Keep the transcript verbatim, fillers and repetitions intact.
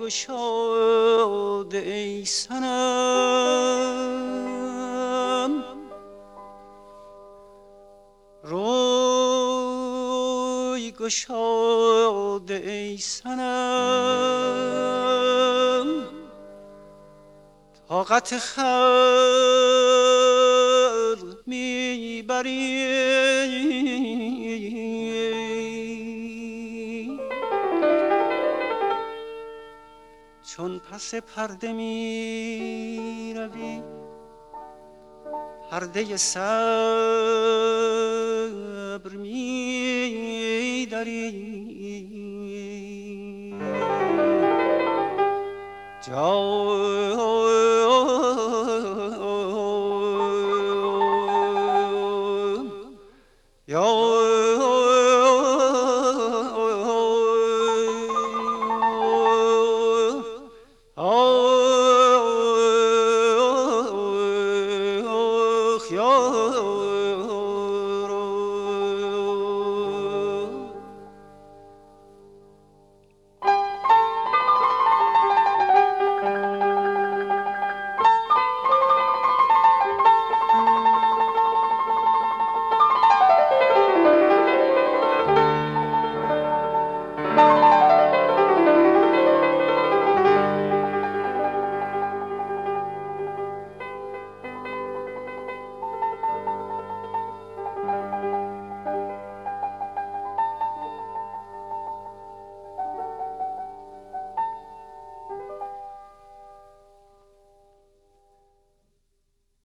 گشاد ای صنم، روی گشاد ای صنم، طاقت خلق میبری چون پس پرده می روی، پرده صبر می دری. جان